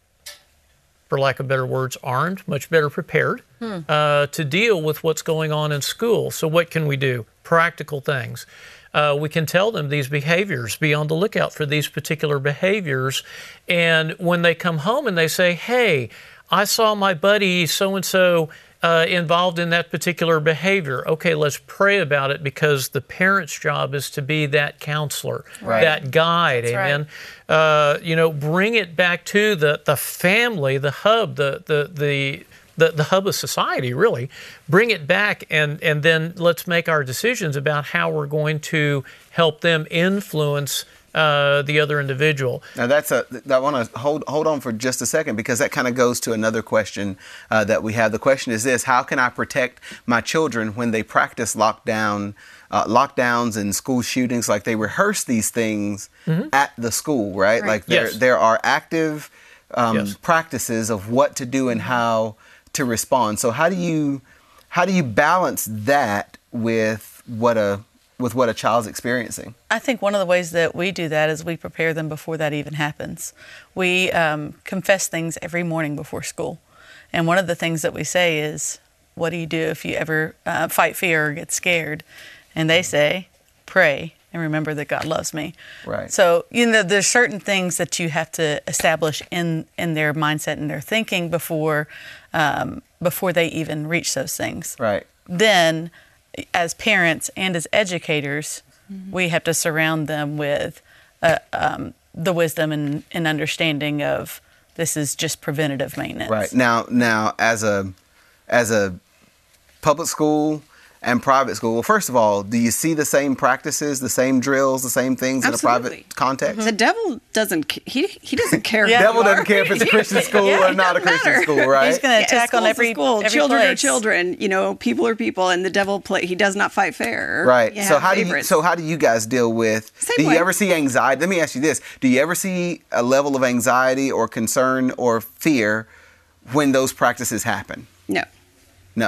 for lack of better words, armed, much better prepared hmm. uh, to deal with what's going on in school. So what can we do? Practical things. Uh, we can tell them these behaviors, be on the lookout for these particular behaviors. And when they come home and they say, hey, I saw my buddy so-and-so uh, involved in that particular behavior. Okay, let's pray about it, because the parent's job is to be that counselor, right. that guide, That's amen. Right. Uh, you know, bring it back to the, the family, the hub, the the the the, the hub of society, really. Bring it back, and, and then let's make our decisions about how we're going to help them influence Uh, the other individual. Now that's a. I want to hold hold on for just a second, because that kind of goes to another question uh, that we have. The question is this: how can I protect my children when they practice lockdown, uh, lockdowns and school shootings? Like, they rehearse these things mm-hmm. at the school, right? Right. Like there Yes. there are active um, Yes. practices of what to do and how to respond. So how do you how do you balance that with what a with what a child's experiencing? I think one of the ways that we do that is we prepare them before that even happens. We um, confess things every morning before school. And one of the things that we say is, what do you do if you ever uh, fight fear or get scared? And they say, pray and remember that God loves me. Right. So, you know, there's certain things that you have to establish in, in their mindset and their thinking before, um, before they even reach those things. Right. Then, as parents and as educators, mm-hmm. we have to surround them with uh, um, the wisdom and, and understanding of this is just preventative maintenance. Right. Now, now as a as a public school and private school, well, first of all, do you see the same practices, the same drills, the same things Absolutely. in a private context? The devil doesn't, he he doesn't care. Yeah. who Devil you doesn't are. care if it's a Christian school Yeah, or it not a doesn't Christian matter. school, right? He's going to attack Yeah, on every, school. every children place. are children. You know, people are people, and the devil play. He does not fight fair. Right. You So have how do you favorites. so how do you guys deal with? Same do you way. ever see anxiety? Let me ask you this: do you ever see a level of anxiety or concern or fear when those practices happen? No. No.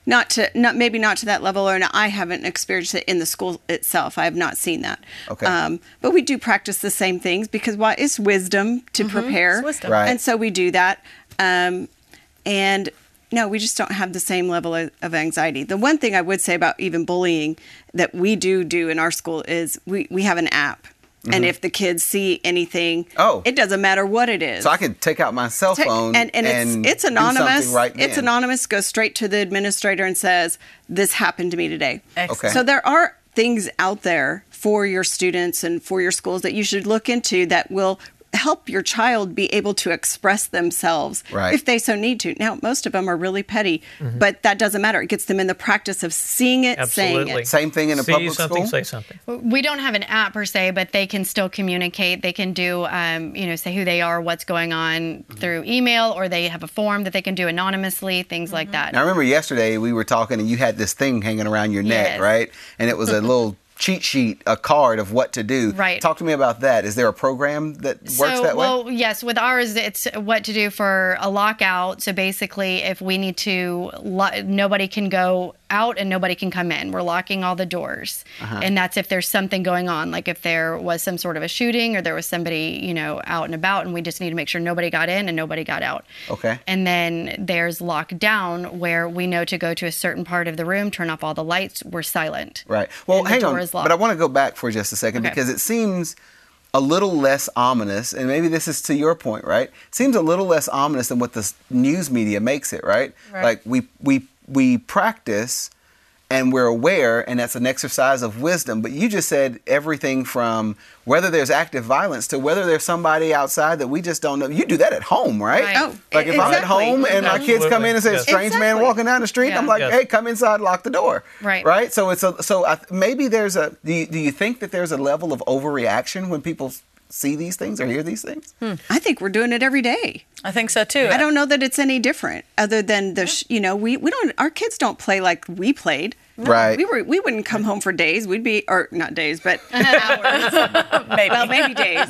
not to not maybe not to that level, or I haven't experienced it in the school itself. I have not seen that. Okay. Um, but we do practice the same things because why? It's wisdom to prepare, It's wisdom. Right. and so we do that. Um, and no, we just don't have the same level of, of anxiety. The one thing I would say about even bullying that we do do in our school is we, we have an app. Mm-hmm. And if the kids see anything, oh. it doesn't matter what it is. So I can take out my cell Take- phone and, and, and it's, it's do anonymous. something right It's then. anonymous, goes straight to the administrator and says, this happened to me today. Excellent. Okay. So there are things out there for your students and for your schools that you should look into that will help your child be able to express themselves Right. if they so need to. Now, most of them are really petty, Mm-hmm. but that doesn't matter. It gets them in the practice of seeing it, saying Absolutely. it. Same thing in a See public something, school? say something. We don't have an app per se, but they can still communicate. They can do, um, you know, say who they are, what's going on through email, or they have a form that they can do anonymously, things like that. Now, I remember yesterday we were talking and you had this thing hanging around your neck, Yes. right? And it was a little cheat sheet, a card of what to do. Right. Talk to me about that. Is there a program that works so, that way? well, yes, with ours, it's what to do for a lockout. So basically, if we need to, lo- nobody can go out and nobody can come in. We're locking all the doors. Uh-huh. And that's if there's something going on, like if there was some sort of a shooting or there was somebody, you know, out and about, and we just need to make sure nobody got in and nobody got out. Okay. And then there's lockdown, where we know to go to a certain part of the room, turn off all the lights, we're silent. Right. Well, And the hang door on. is locked. But I want to go back for just a second Okay. because it seems a little less ominous, and maybe this is to your point, right? Seems a little less ominous than what the s- news media makes it, right? Right. Like we we we practice and we're aware, and that's an exercise of wisdom. But you just said everything from whether there's active violence to whether there's somebody outside that we just don't know. You do that at home, right? Right. Oh, Like if I'm at exactly. home and my kids come in and say, Yes. strange man Exactly. walking down the street, Yeah. I'm like, Yes. hey, come inside, lock the door. Right. Right? So it's a, so I, maybe there's a, do you, do you think that there's a level of overreaction when people s- see these things or hear these things? I think we're doing it every day. I think so too. I don't know that it's any different other than the, sh- you know, we, we don't, our kids don't play like we played. Right. We were, we wouldn't come home for days. We'd be, or not days, but Hours. Maybe. well, maybe days.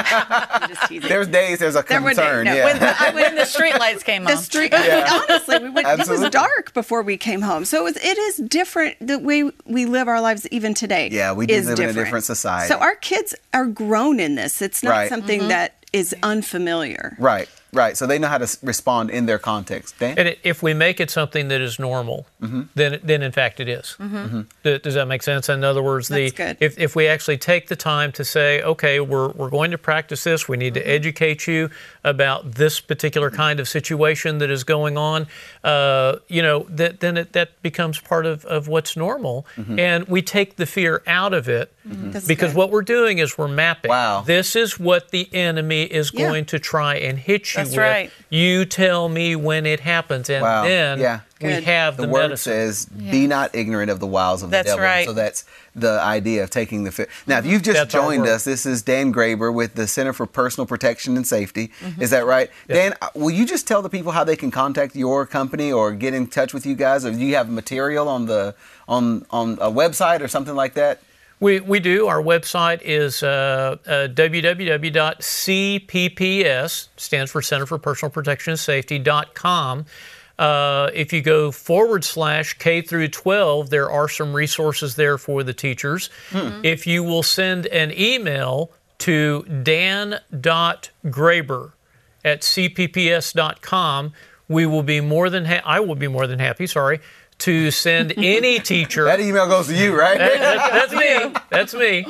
I'm just teasing. There's days there's a There were days- concern. no, yeah. when, the, when the street lights came the on. street, honestly, we would, it Absolutely. was dark before we came home. So it, was, it is different the way we live our lives even today. Yeah, we do is live in a different. different society. So our kids are grown in this. It's not Right. something that is unfamiliar. Right, right. So they know how to s- respond in their context. Dan? And it, if we make it something that is normal, Mm-hmm. then then in fact it is. Th- Does that make sense? In other words, the That's good. if if we actually take the time to say, okay, we're we're going to practice this. We need to educate you about this particular kind of situation that is going on. Uh, you know, that then it, that becomes part of, of what's normal, and we take the fear out of it That's because good. what we're doing is we're mapping. Wow. This is what the enemy is Yeah. going to try and hit you That's with. right. You tell me when it happens, and Wow. then Yeah. we Good. have The the, word medicine. says, "Be not ignorant of the wiles of That's the devil." right. So that's the idea of taking the fear. Now, if you've just That's our joined work. us, this is Dan Graber with the Center for Personal Protection and Safety. Is that right, Dan? uh, Will you just tell the people how they can contact your company or get in touch with you guys, or do you have material on the on on a website or something like that? We, we do. Our website is uh, uh, w w w dot c p p s, stands for Center for Personal Protection and Safety, dot com. Uh, if you go forward slash K through twelve, there are some resources there for the teachers. If you will send an email to dan dot graber at c p p s dot com, we will be more than ha- I will be more than happy, sorry, to send any teacher. That email goes to you, right? That- that- that's me. That's me.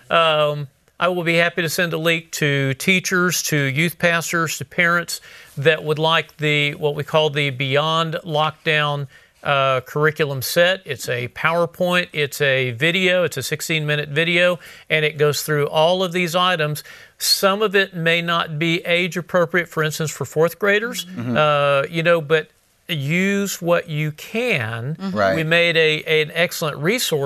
Um, I will be happy to send a link to teachers, to youth pastors, to parents that would like the what we call the Beyond Lockdown uh, curriculum set. It's a PowerPoint. It's a video. It's a sixteen minute video, and it goes through all of these items. Some of it may not be age appropriate, for instance, for fourth graders. Uh, you know, but use what you can. Right. We made a, an excellent resource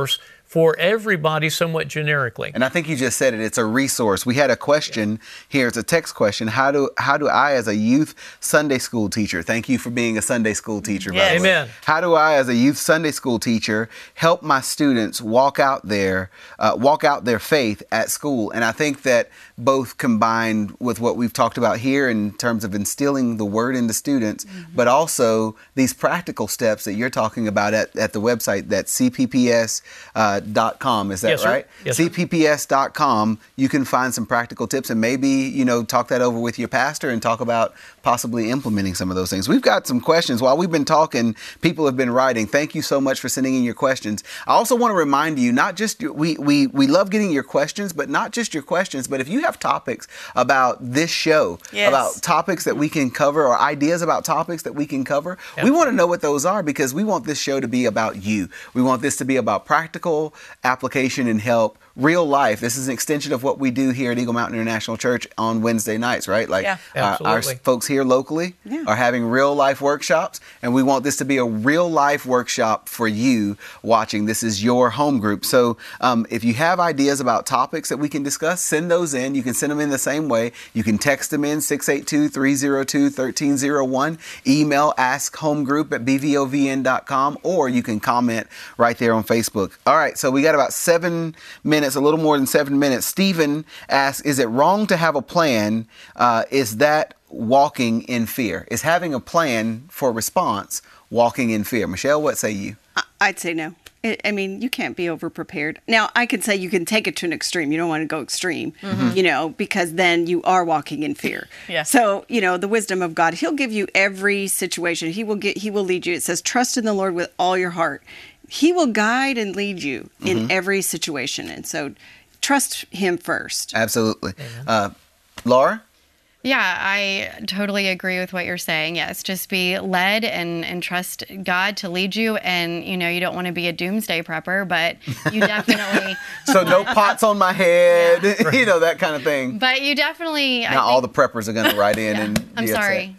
for everybody somewhat generically. And I think you just said it. It's a resource. We had a question here. It's a text question. How do how do I, as a youth Sunday school teacher, thank you for being a Sunday school teacher, Yes. by the way. Amen. How do I, as a youth Sunday school teacher, help my students walk out their uh, walk out their faith at school? And I think that both combined with what we've talked about here in terms of instilling the word into students, mm-hmm. but also these practical steps that you're talking about at, at the website, that C P P S dot com. Is that Yes, sir. right? Yes, sir. C P P S dot com. You can find some practical tips and maybe, you know, talk that over with your pastor and talk about possibly implementing some of those things. We've got some questions. While we've been talking, people have been writing. Thank you so much for sending in your questions. I also want to remind you, not just, we, we, we love getting your questions, but not just your questions, but if you have topics about this show, Yes. about topics that we can cover or ideas about topics that we can cover, Yep. we want to know what those are because we want this show to be about you. We want this to be about practical application and help, real life. This is an extension of what we do here at Eagle Mountain International Church on Wednesday nights, right? Like Yeah. uh, our Absolutely. folks here locally Yeah. are having real life workshops, and we want this to be a real life workshop for you watching. This is your home group. So um, if you have ideas about topics that we can discuss, send those in. You can send them in the same way. You can text them in six eight two, three oh two, one three oh one, email askhomegroup at b v o v n dot com, or you can comment right there on Facebook. All right, so we got about seven minutes, a little more than seven minutes. Stephen asks, is it wrong to have a plan? Uh, is that walking in fear? Is having a plan for response walking in fear? Michelle, what say you? I- I'd say no. I I mean, you can't be over prepared. Now, I could say you can take it to an extreme. You don't want to go extreme, you know, because then you are walking in fear. Yeah. So, you know, the wisdom of God, He'll give you every situation. He will get, He will lead you. It says, trust in the Lord with all your heart. He will guide and lead you in every situation. And so trust Him first. Absolutely. Uh, Laura? Yeah, I totally agree with what you're saying. Yes, just be led and, and trust God to lead you. And, you know, you don't want to be a doomsday prepper, but you definitely... So no pots on my head, you know, that kind of thing. But you definitely... I Not all the think- preppers are going to write in and I'm be upset. sorry.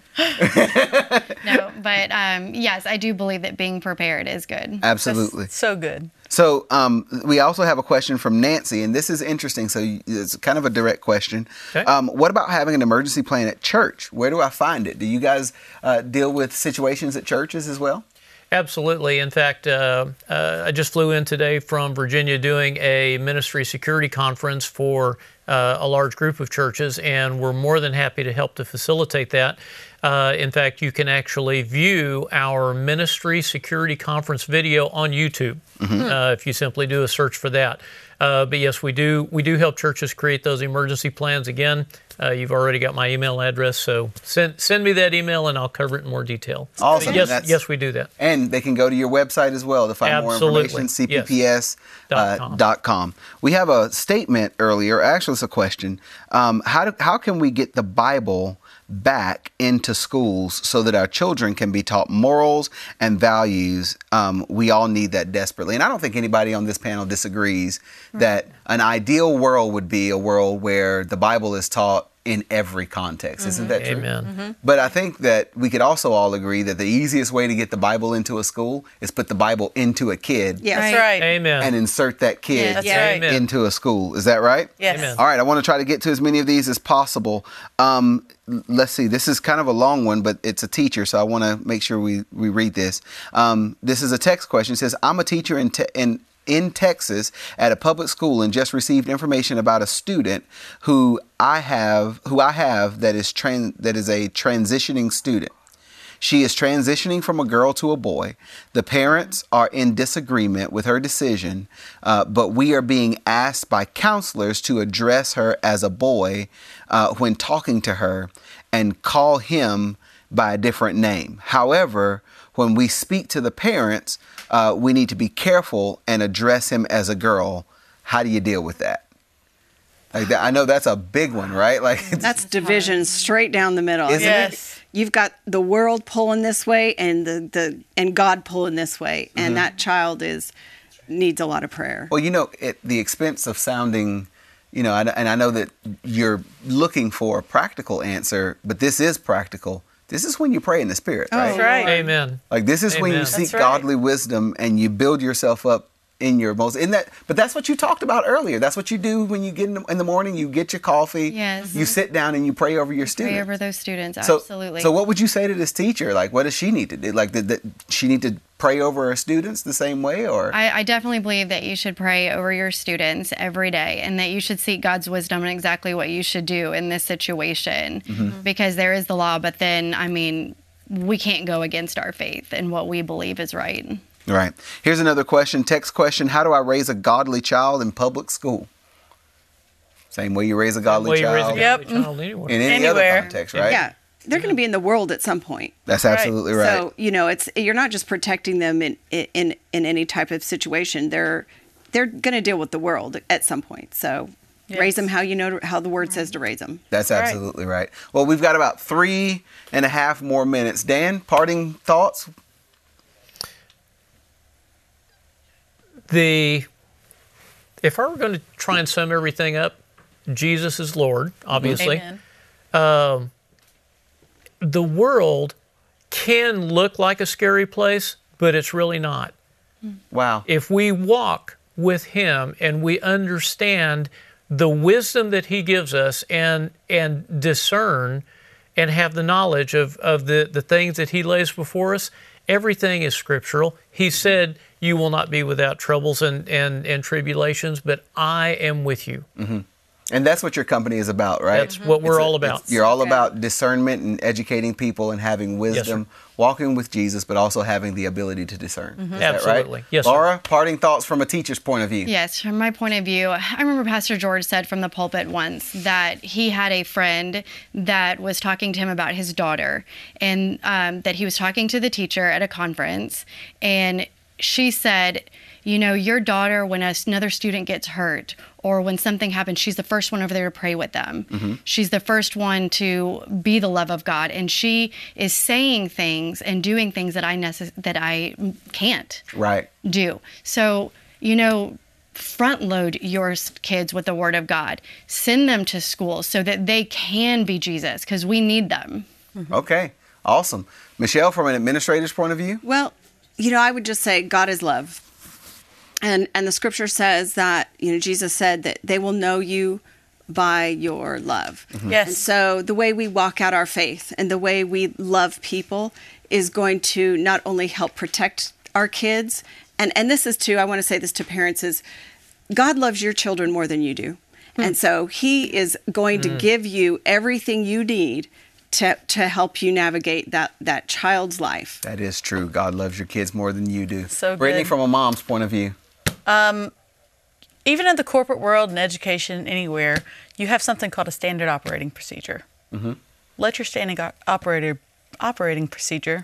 No, but um, yes, I do believe that being prepared is good. Absolutely. So good. So um, we also have a question from Nancy, and this is interesting. So it's kind of a direct question. Okay. Um, what about having an emergency plan at church? Where do I find it? Do you guys uh, deal with situations at churches as well? Absolutely. In fact, uh, uh, I just flew in today from Virginia doing a ministry security conference for uh, a large group of churches, and we're more than happy to help to facilitate that. Uh, in fact, you can actually view our ministry security conference video on YouTube Mm-hmm. uh, if you simply do a search for that. Uh, but yes, we do we do help churches create those emergency plans. Again, uh, you've already got my email address, so send send me that email and I'll cover it in more detail. Awesome. Yes, That's- yes, we do that. And they can go to your website as well to find more Absolutely. information, C P Yes. P S dot com. We have a statement earlier, actually it's a question. Um, how, do, how can we get the Bible back into schools so that our children can be taught morals and values? Um, we all need that desperately. And I don't think anybody on this panel disagrees that an ideal world would be a world where the Bible is taught in every context. Isn't that true? Amen. But I think that we could also all agree that the easiest way to get the Bible into a school is put the Bible into a kid Yes. That's right. Amen. and insert that kid That's Yeah. right. Amen. into a school. Is that right? Yes. Amen. All right, I want to try to get to as many of these as possible. Um, l- let's see, this is kind of a long one, but it's a teacher, so I want to make sure we, we read this. Um, this is a text question. It says, I'm a teacher in, te- in in Texas at a public school and just received information about a student who I have who I have that is tran- that is a transitioning student. She is transitioning from a girl to a boy. The parents are in disagreement with her decision, uh, but we are being asked by counselors to address her as a boy uh, when talking to her and call him by a different name. However, when we speak to the parents, uh, we need to be careful and address him as a girl. How do you deal with that? Like that, I know that's a big one, right? Like it's, That's division straight down the middle. Isn't it? Yes. You've got the world pulling this way and the, the and God pulling this way, and that child is needs a lot of prayer. Well, you know, at the expense of sounding, you know, and, and I know that you're looking for a practical answer, but this is practical. This is when you pray in the Spirit, right? That's right. Amen. Like this is when you Amen. seek That's right. godly wisdom and you build yourself up in your most in that but that's what you talked about earlier. That's what you do when you get in the, in the morning, you get your coffee, Yes. you sit down and you pray over your students. Pray over those students, So, absolutely. so what would you say to this teacher? Like, what does she need to do? Like, did, did she need to pray over her students the same way, or? I, I definitely believe that you should pray over your students every day, and that you should seek God's wisdom and exactly what you should do in this situation, Mm-hmm. because there is the law, but then, I mean, we can't go against our faith and what we believe is right. Right. Here's another question. Text question. How do I raise a godly child in public school? Same way you raise a godly Way you raise a child Yep. godly child anywhere. in any Anywhere. other context, right? Yeah. They're going to be in the world at some point. That's absolutely right. So, you know, it's you're not just protecting them in in in any type of situation. They're they're going to deal with the world at some point. So, Yes. raise them how you know how the word says to raise them. That's Right. absolutely right. Well, we've got about three and a half more minutes. Dan, parting thoughts? The if I were going to try and sum everything up, Jesus is Lord, obviously. Amen. The world can look like a scary place, but it's really not. Wow. If we walk with Him and we understand the wisdom that He gives us and and discern and have the knowledge of, of the, the things that He lays before us, everything is scriptural. He said, you will not be without troubles and, and, and tribulations, but I am with you. Mm-hmm. And that's what your company is about, right? That's what we're It's a- all about. it's- You're all Okay. about discernment and educating people and having wisdom, walking with Jesus, but also having the ability to discern. Is that Absolutely. right? Yes, sir. Laura, parting thoughts from a teacher's point of view. Yes, from my point of view, I remember Pastor George said from the pulpit once that he had a friend that was talking to him about his daughter, and um, that he was talking to the teacher at a conference, and she said, you know, your daughter, when another student gets hurt or when something happens, she's the first one over there to pray with them. Mm-hmm. She's the first one to be the love of God, and she is saying things and doing things that I necess- that I can't Right. do. So, you know, front load your s- kids with the Word of God. Send them to school so that they can be Jesus, because we need them. Okay. Awesome. Michelle, from an administrator's point of view? Well, you know, I would just say God is love. And and the scripture says that, you know, Jesus said that they will know you by your love. Yes. And so the way we walk out our faith and the way we love people is going to not only help protect our kids, and, and this is too, I want to say this to parents, is God loves your children more than you do. And so He is going to give you everything you need to to help you navigate that, that child's life. That is true. God loves your kids more than you do. So Brittany, good. from a mom's point of view. Even in the corporate world and education, anywhere, you have something called a standard operating procedure. Mm-hmm. Let your standing o- operator operating procedure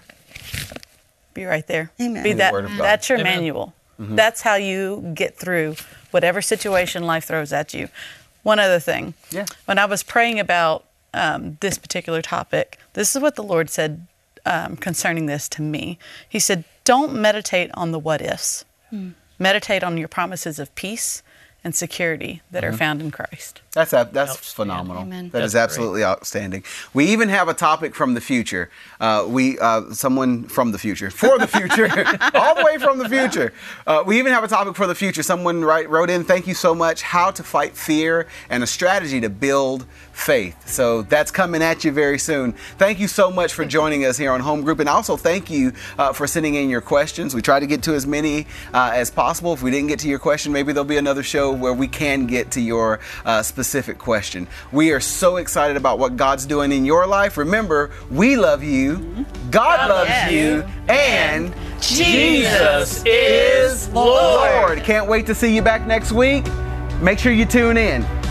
be right there. Amen. Be Be the that. Word of God. That's your Amen. manual. That's how you get through whatever situation life throws at you. One other thing. Yeah. When I was praying about um, this particular topic, this is what the Lord said um, concerning this to me. He said, "Don't meditate on the what ifs. Meditate on your promises of peace and security that are found in Christ." That's a, that's Outstanding. phenomenal. Amen. That is That's absolutely outstanding. We even have a topic from the future. Uh, we uh, someone from the future for the future, all the way from the future. Uh, we even have a topic for the future. Someone write, wrote in, "Thank you so much. How to fight fear and a strategy to build faith." So that's coming at you very soon. Thank you so much for joining us here on Home Group, and also thank you uh, for sending in your questions. We try to get to as many uh, as possible. If we didn't get to your question, maybe there'll be another show where we can get to your uh, specific question. We are so excited about what God's doing in your life. Remember, we love you, God loves loves you, you, and Jesus is Lord. Lord. Can't wait to see you back next week. Make sure you tune in.